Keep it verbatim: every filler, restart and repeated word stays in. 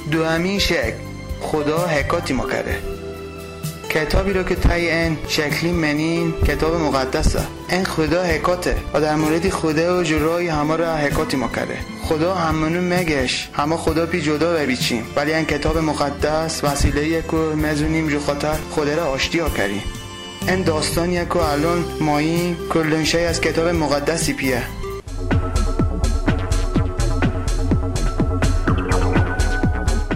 دو همین شکل خدا حکاتی ما کرده. کتابی رو که تای این شکلی منین کتاب مقدسه. این خدا حکاته و در مورد خدا و جرای همه را حکاتی ما کرده. خدا همونو مگش همه خدا پی جدا ببیچیم، ولی این کتاب مقدس وسیله که مزونیم جو خاطر خدا را آشتی ها کریم. این داستانیه که الان مایی کلنشه از کتاب مقدسی پیه.